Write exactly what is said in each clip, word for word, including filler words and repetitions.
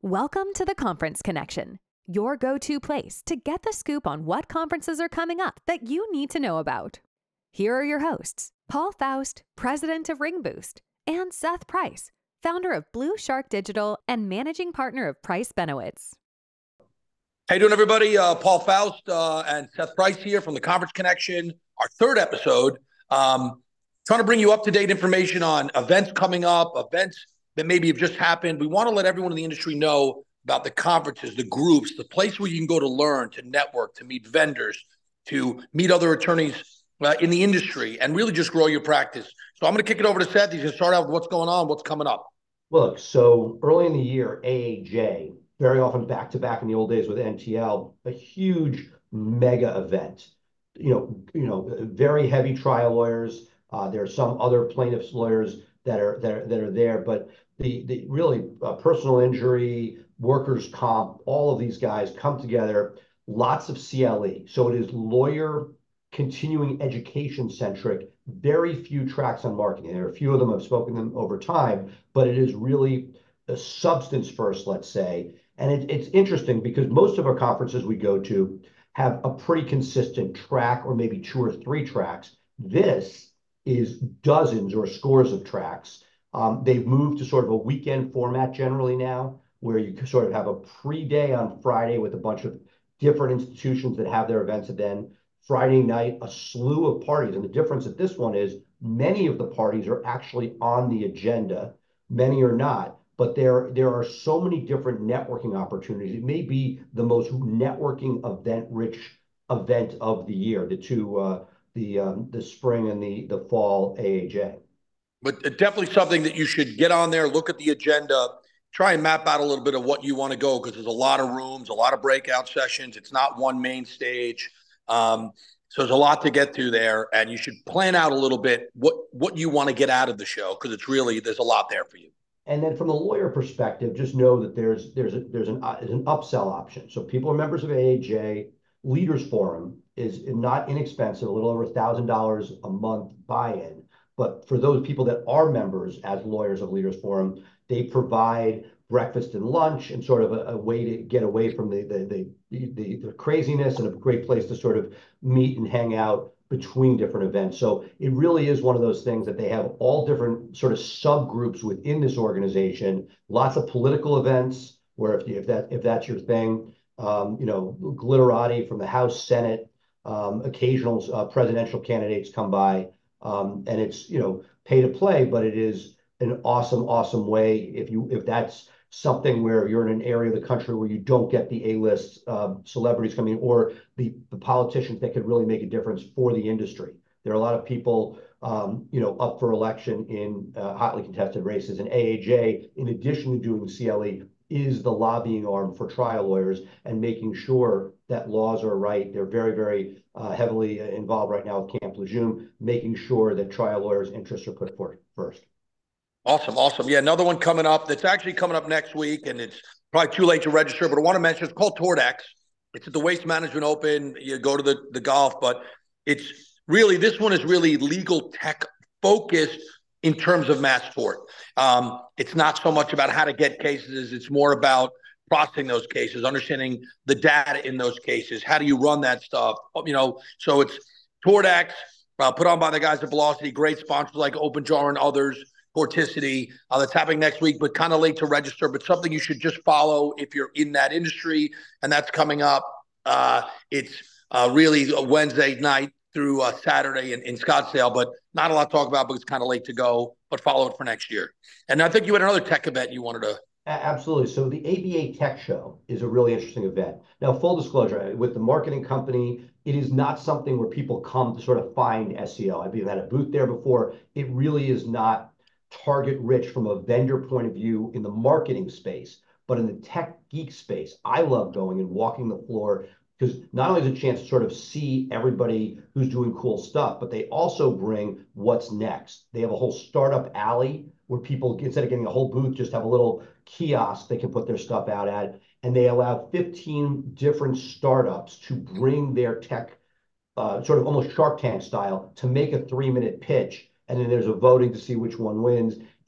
Welcome to the Conference Connection, your go-to place to get the scoop on what conferences are coming up that you need to know about. Here are your hosts, Paul Faust, president of Ring Boost, and Seth Price, founder of Blue Shark Digital and managing partner of Price Benowitz. How you doing, everybody? Uh, Paul Faust uh, and Seth Price here from the Conference Connection, our third episode. Um, trying to bring you up-to-date information on events coming up, events that maybe have just happened. We want to let everyone in the industry know about the conferences, the groups, the place where you can go to learn, to network, to meet vendors, to meet other attorneys uh, in the industry, and really just grow your practice. So I'm going to kick it over to Seth. He's going to start out with what's going on, what's coming up. Look, so early in the year, A A J, very often back-to-back in the old days with N T L, a huge mega event. You know, you know, very heavy trial lawyers. Uh, there are some other plaintiffs' lawyers that are that are, that are there, but the the really uh, personal injury, workers' comp, all of these guys come together. Lots of C L E, so it is lawyer continuing education centric. Very few tracks on marketing. There are a few of them. I've spoken to them over time, but it is really a substance first, let's say. And it, it's interesting because most of our conferences we go to have a pretty consistent track or maybe two or three tracks. This is dozens or scores of tracks. Um, they've moved to sort of a weekend format generally now, where you sort of have a pre-day on Friday with a bunch of different institutions that have their events, and then Friday night, a slew of parties. And the difference at this one is many of the parties are actually on the agenda, many are not. But there, there are so many different networking opportunities. It may be the most networking event-rich event of the year, the two, uh, the um, the spring and the the fall A A J. But definitely something that you should get on there, look at the agenda, try and map out a little bit of what you want to go, because there's a lot of rooms, a lot of breakout sessions. It's not one main stage. Um, so there's a lot to get to there, and you should plan out a little bit what, what you want to get out of the show, because it's really, there's a lot there for you. And then from the lawyer perspective, just know that there's there's a, there's an uh, there's an upsell option. So people are members of A A J. Leaders Forum is not inexpensive, a little over a thousand dollars a month buy-in. But for those people that are members as lawyers of Leaders Forum, they provide breakfast and lunch and sort of a, a way to get away from the the, the the the craziness, and a great place to sort of meet and hang out between different events. So it really is one of those things that they have all different sort of subgroups within this organization. Lots of political events where if you, if that if that's your thing, um, you know, glitterati from the House, Senate, um, occasional uh, presidential candidates come by, um, and it's, you know, pay to play, but it is an awesome, awesome way if you if that's something where you're in an area of the country where you don't get the A-list uh, celebrities coming, or the, the politicians that could really make a difference for the industry. There are a lot of people, um, you know, up for election in uh, hotly contested races, and A A J, in addition to doing C L E, is the lobbying arm for trial lawyers and making sure that laws are right. They're very, very uh, heavily involved right now with Camp Lejeune, making sure that trial lawyers' interests are put forth first. Awesome, awesome. Yeah, another one coming up that's actually coming up next week, and it's probably too late to register, but I want to mention it's called Tordex. It's at the Waste Management Open. You go to the, the golf, but it's really, this one is really legal tech focused in terms of mass tort. Um, it's not so much about how to get cases. It's more about processing those cases, understanding the data in those cases. How do you run that stuff? You know, so it's Tordex, uh, put on by the guys at Velocity, great sponsors like OpenJar and others. Porticity, uh, that's happening next week, but kind of late to register, but something you should just follow if you're in that industry, and that's coming up. Uh, it's uh, really a Wednesday night through uh, Saturday in, in Scottsdale, but not a lot to talk about because it's kind of late to go, but follow it for next year. And I think you had another tech event you wanted to. Absolutely. So the A B A Tech Show is a really interesting event. Now, full disclosure, with the marketing company, it is not something where people come to sort of find S E O. I've even had a booth there before. It really is not target rich from a vendor point of view in the marketing space, but in the tech geek space, I love going and walking the floor, because not only is it a chance to sort of see everybody who's doing cool stuff, but they also bring what's next. They have a whole startup alley where people, instead of getting a whole booth, just have a little kiosk they can put their stuff out at, and they allow fifteen different startups to bring their tech, uh, sort of almost Shark Tank style, to make a three minute pitch. And then there's a voting to see which one wins.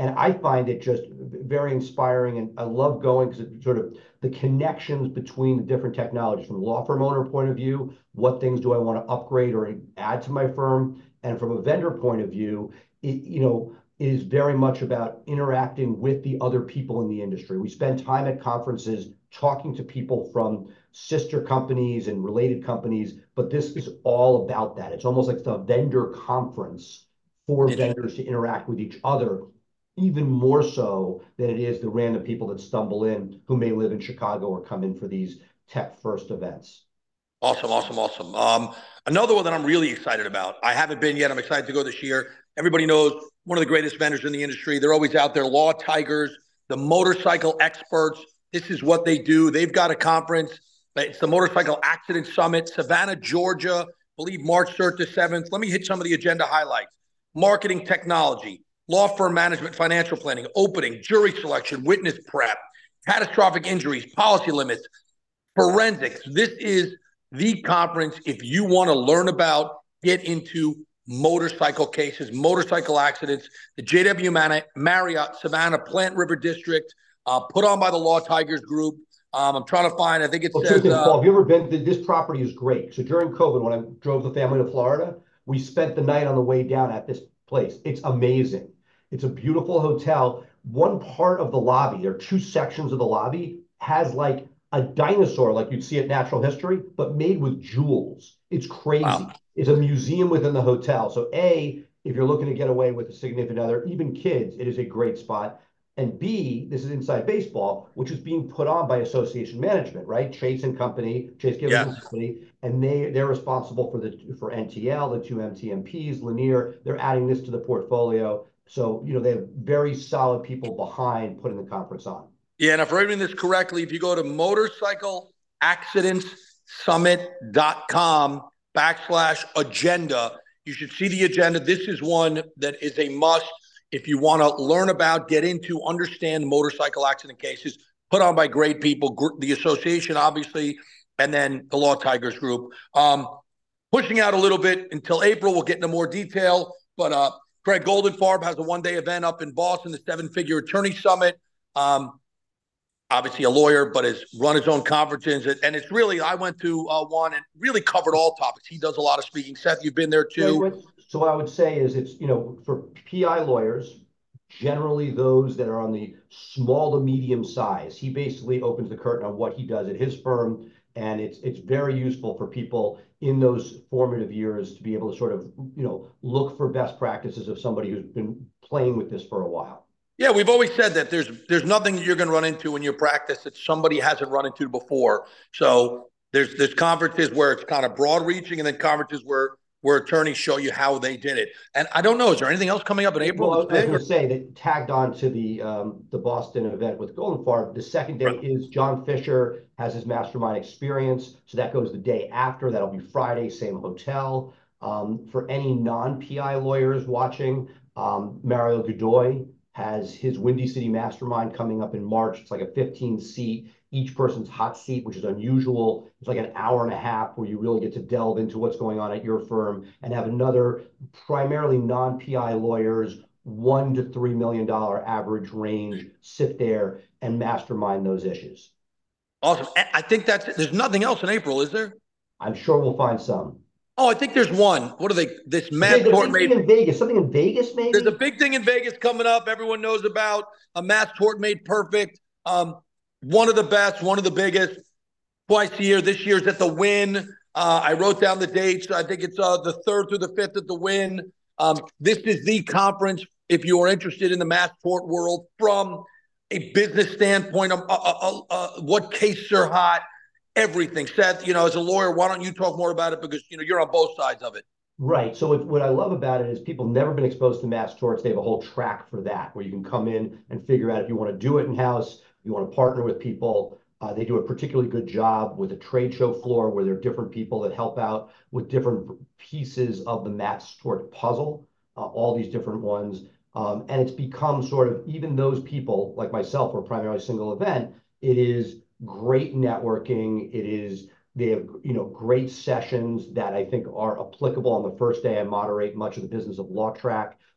And I find it just very inspiring, and I love going because it's sort of the connections between the different technologies. From a law firm owner point of view, what things do I want to upgrade or add to my firm? And from a vendor point of view, it, you know, it is very much about interacting with the other people in the industry. We spend time at conferences talking to people from sister companies and related companies, but this is all about that. It's almost like the vendor conference for vendors to interact with each other, even more so than it is the random people that stumble in who may live in Chicago or come in for these tech first events. Awesome, awesome, awesome. Um, another one that I'm really excited about. I haven't been yet. I'm excited to go this year. Everybody knows one of the greatest vendors in the industry. They're always out there, Law Tigers, the motorcycle experts. This is what they do. They've got a conference. It's the Motorcycle Accident Summit, Savannah, Georgia, I believe March third to seventh. Let me hit some of the agenda highlights. Marketing technology, law firm management, financial planning, opening, jury selection, witness prep, catastrophic injuries, policy limits, forensics. This is the conference if you want to learn about, get into motorcycle cases, motorcycle accidents. The J W Marriott Savannah Plant River District, uh, put on by the Law Tigers Group. Um, I'm trying to find, I think it well, says... Things, uh, Paul, have you ever been, this property is great. So during COVID, when I drove the family to Florida, we spent the night on the way down at this place. It's amazing. It's a beautiful hotel. One part of the lobby, there are two sections of the lobby, has like a dinosaur like you'd see at Natural History, but made with jewels. It's crazy. Wow. It's a museum within the hotel. So A, if you're looking to get away with a significant other, even kids, it is a great spot. And B, this is Inside Baseball, which is being put on by Association Management, right? Chase and Company, Chase Givens yes. and Company, and they, they're responsible for the for N T L, the two M T M Ps, Lanier. They're adding this to the portfolio. So, you know, they have very solid people behind putting the conference on. Yeah, and if I'm reading this correctly, if you go to motorcycle accidents summit dot com backslash agenda, you should see the agenda. This is one that is a must if you want to learn about, get into, understand motorcycle accident cases put on by great people, the association, obviously, and then the Law Tigers Group. Um, pushing out a little bit until April, we'll get into more detail, but uh, Craig Goldenfarb has a one-day event up in Boston, the Seven-Figure Attorney Summit. Um, obviously a lawyer, but has run his own conferences. And it's really, I went to uh, one and really covered all topics. He does a lot of speaking. Seth, you've been there too. So what I would say is it's, you know, for P I lawyers, generally those that are on the small to medium size, he basically opens the curtain on what he does at his firm. And it's it's very useful for people in those formative years to be able to sort of, you know, look for best practices of somebody who's been playing with this for a while. Yeah, we've always said that there's there's nothing that you're going to run into in your practice that somebody hasn't run into before. So there's there's conferences where it's kind of broad reaching, and then conferences where where attorneys show you how they did it. And I don't know, is there anything else coming up in April? Well, I was going to say that tagged on to the um, the Boston event with Goldenfarb, the second day right. is John Fisher has his mastermind experience. So that goes the day after. That'll be Friday, same hotel. Um, for any non-P I lawyers watching, um, Mario Godoy has his Windy City Mastermind coming up in March. It's like a fifteen seat, each person's hot seat, which is unusual. It's like an hour and a half where you really get to delve into what's going on at your firm and have another primarily non-P I lawyers, one to three million dollar average range, sit there and mastermind those issues. Awesome. I think that's, there's nothing else in April, is there? I'm sure we'll find some. Oh, I think there's one. What are they? This mass tort made in Vegas. Something in Vegas, maybe. There's a big thing in Vegas coming up. Everyone knows about a mass tort made perfect. Um, one of the best, one of the biggest. Twice a year. This year's at the Wynn. Uh, I wrote down the dates. I think it's uh, the third through the fifth at the Wynn. Um, this is the conference if you are interested in the mass tort world from a business standpoint. Of, uh, uh, uh, what cases are hot. Everything. Seth, you know, as a lawyer, why don't you talk more about it? Because, you know, you're on both sides of it. Right. So if, what I love about it is people have never been exposed to mass torts. They have a whole track for that where you can come in and figure out if you want to do it in-house, you want to partner with people. Uh, they do a particularly good job with a trade show floor where there are different people that help out with different pieces of the mass tort puzzle, uh, all these different ones. Um, and it's become sort of, even those people like myself, are primarily single event, it is great networking. It is, they have, you know, great sessions that I think are applicable. On the first day, I moderate much of the business of Law Track,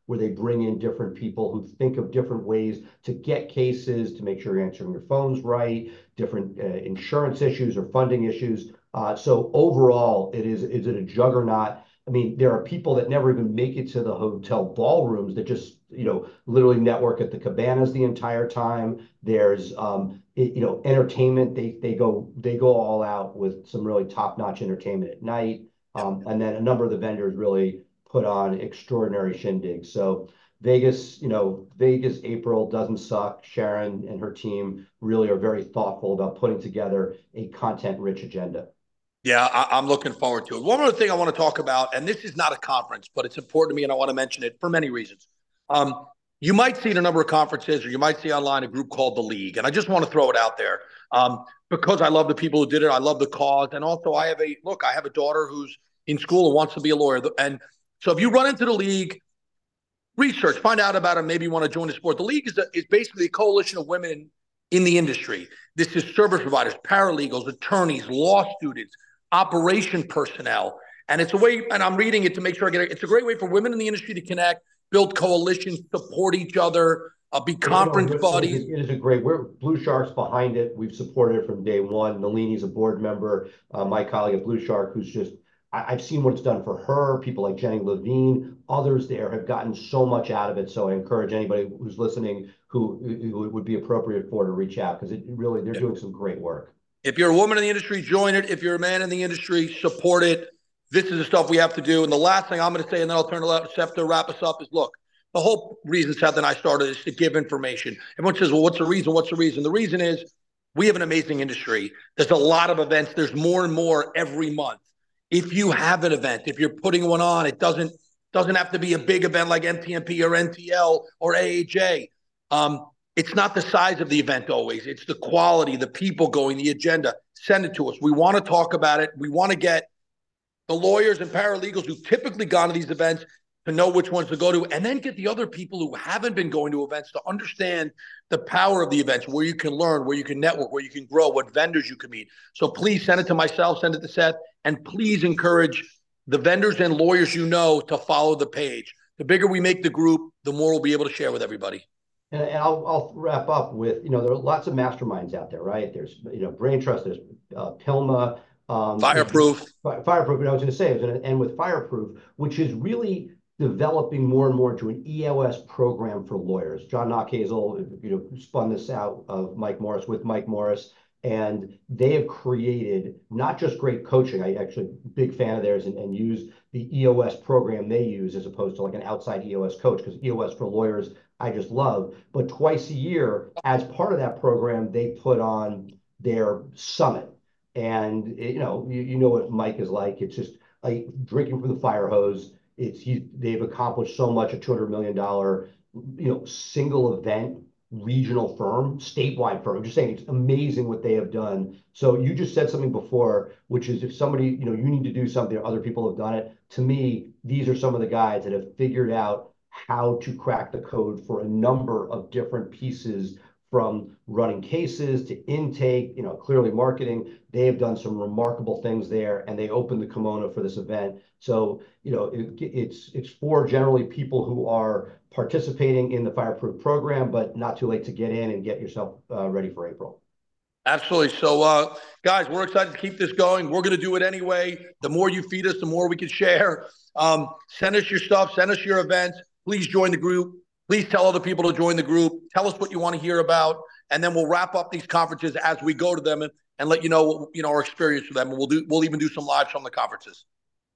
where they bring in different people who think of different ways to get cases, to make sure you're answering your phones right, different uh, insurance issues or funding issues. Uh, so overall, it is is it a juggernaut? I mean, there are people that never even make it to the hotel ballrooms that just, you know, literally network at the cabanas the entire time. There's, um, it, you know, entertainment. They they go they go all out with some really top-notch entertainment at night. Um, and then a number of the vendors really put on extraordinary shindigs. So Vegas, you know, Vegas April doesn't suck. Sharon and her team really are very thoughtful about putting together a content-rich agenda. Yeah, I, I'm looking forward to it. One other thing I want to talk about, and this is not a conference, but it's important to me, and I want to mention it for many reasons. Um, you might see in a number of conferences, or you might see online a group called The League, and I just want to throw it out there um, because I love the people who did it. I love the cause, and also I have a look. I have a daughter who's in school and wants to be a lawyer, and so if you run into The League, research, find out about it. Maybe you want to join the sport. The League is a, is basically a coalition of women in the industry. This is service providers, paralegals, attorneys, law students, operation personnel. And it's a way, and I'm reading it to make sure I get it. It's a great way for women in the industry to connect, build coalitions, support each other, uh, be conference you know, buddies. It is a great, we're Blue Shark's behind it. We've supported it from day one. Nalini's a board member, uh, my colleague at Blue Shark, who's just, I, I've seen what it's done for her. People like Jenny Levine, others there have gotten so much out of it. So I encourage anybody who's listening who, who it would be appropriate for to reach out, because it really, they're yeah. doing some great work. If you're a woman in the industry, join it. If you're a man in the industry, support it. This is the stuff we have to do. And the last thing I'm going to say, and then I'll turn to Seth to wrap us up, is look, the whole reason Seth and I started is to give information. Everyone says, well, what's the reason? What's the reason? The reason is we have an amazing industry. There's a lot of events. There's more and more every month. If you have an event, if you're putting one on, it doesn't, doesn't have to be a big event like M T M P or N T L or A A J. Um, It's not the size of the event always. It's the quality, the people going, the agenda. Send it to us. We want to talk about it. We want to get the lawyers and paralegals who've typically gone to these events to know which ones to go to, and then get the other people who haven't been going to events to understand the power of the events, where you can learn, where you can network, where you can grow, what vendors you can meet. So please send it to myself, send it to Seth, and please encourage the vendors and lawyers you know to follow the page. The bigger we make the group, the more we'll be able to share with everybody. And, and I'll, I'll wrap up with, you know, there are lots of masterminds out there, right? There's, you know, Brain Trust, there's uh, Pilma. Um, Fireproof. Fireproof, and I was going to say, I was going to end with Fireproof, which is really developing more and more into an E O S program for lawyers. John Knockhazel, you know, spun this out of Mike Morris with Mike Morris, and they have created not just great coaching. I actually big fan of theirs and, and use the E O S program they use as opposed to like an outside E O S coach, because E O S for lawyers I just love. But twice a year, as part of that program, they put on their summit. And, it, you know, you, you know what Mike is like. It's just like drinking from the fire hose. It's he, they've accomplished so much, a two hundred million dollars, you know, single event regional firm, statewide firm. I'm just saying it's amazing what they have done. So you just said something before, which is if somebody, you know, you need to do something, other people have done it. To me, these are some of the guys that have figured out how to crack the code for a number of different pieces, from running cases to intake, you know, clearly marketing. They have done some remarkable things there, and they opened the kimono for this event. So, you know, it, it's it's for generally people who are participating in the Fireproof program, but not too late to get in and get yourself uh, ready for April. Absolutely. So, uh, guys, we're excited to keep this going. We're going to do it anyway. The more you feed us, the more we can share. Um, send us your stuff. Send us your events. Please join the group. Please tell other people to join the group. Tell us what you want to hear about, and then we'll wrap up these conferences as we go to them and, and let you know what, you know, our experience with them. And we'll do. We'll even do some lives from the conferences.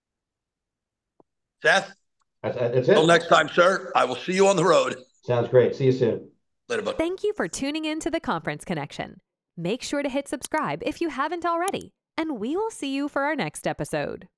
Seth? That's, that's it. Until next time, sir. I will see you on the road. Sounds great. See you soon. Later, bud. Thank you for tuning in to the Conference Connection. Make sure to hit subscribe if you haven't already, and we will see you for our next episode.